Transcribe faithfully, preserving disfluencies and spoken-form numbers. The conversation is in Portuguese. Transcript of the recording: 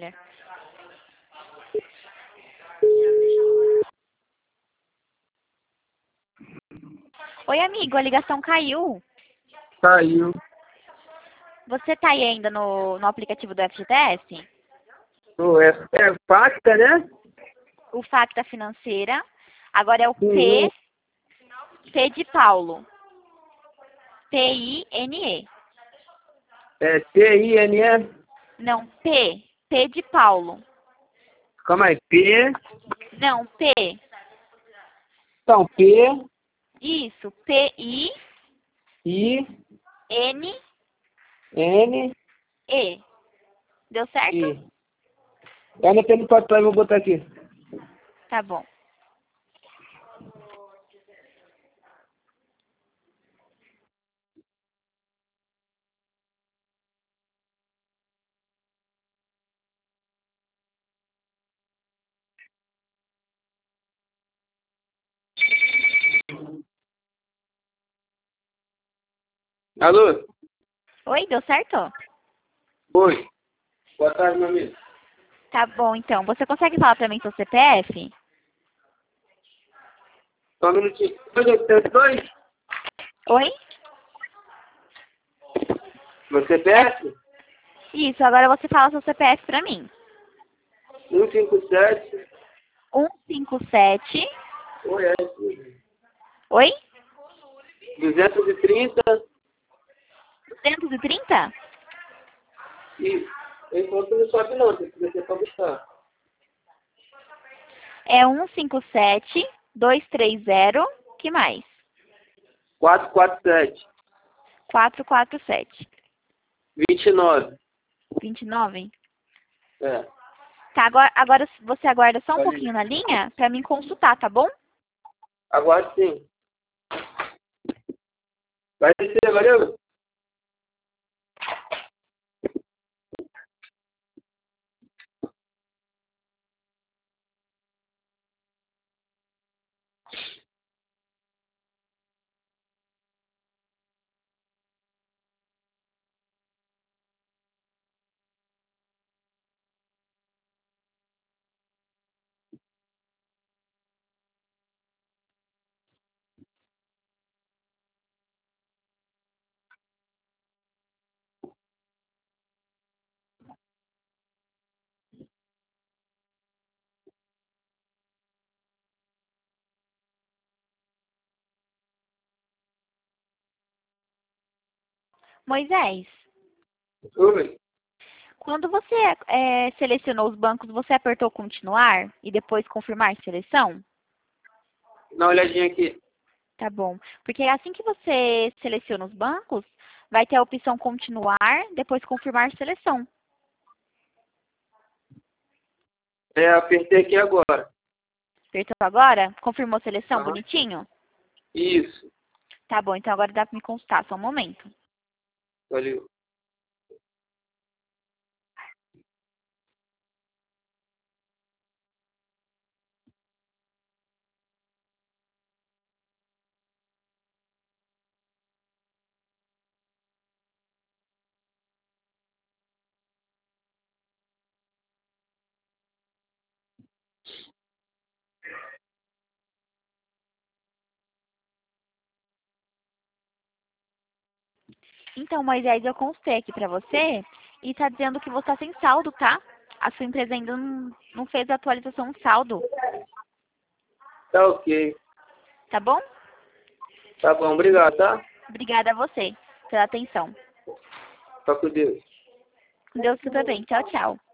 mulher. Oi, amigo, a ligação caiu. Caiu. Você tá aí ainda no, no aplicativo do F G T S? O é, é Facta, né? O Facta Financeira. Agora é o Uhum. P, P de Paulo. P I N E. É T I N E. Não, P. P de Paulo. Calma aí. P. Não, P. Então, P. Isso, P I I. N N. E. Deu certo? I. Eu anotei no papel e vou botar aqui. Tá bom. Alô? Oi, deu certo? Oi. Boa tarde, meu amigo. Tá bom, então. Você consegue falar pra mim seu C P F? Só um minutinho. dois oito dois. Oi? Meu C P F? Isso, agora você fala seu C P F pra mim. um cinco sete. um cinco sete. Oi, é. Oi? duzentos e trinta. duzentos e trinta? E ele falou que não sobe não, tem que descer pra buscar. É um cinco sete, dois três zero. Que mais? quatro quatro sete. quatro quatro sete. vinte e nove. vinte e nove? É. Tá, agora, agora você aguarda só um Valeu. pouquinho na linha pra mim consultar, tá bom? Aguarde sim. Vai descer, valeu? Moisés, Oi. quando você é, selecionou os bancos, você apertou continuar e depois confirmar seleção? Dá uma olhadinha aqui. Tá bom. Porque assim que você seleciona os bancos, vai ter a opção continuar, depois confirmar seleção. É, apertei aqui agora. Apertou agora? Confirmou seleção Aham. bonitinho? Isso. Tá bom, então agora dá pra me consultar, só um momento. Valeu. Então, Moisés, eu consultei aqui pra você e tá dizendo que você tá sem saldo, tá? A sua empresa ainda não, não fez a atualização saldo, Tá ok. tá bom? Tá bom, obrigado, tá? Obrigada a você pela atenção. Fica com Deus. Com Deus, tudo bem. Tchau, tchau.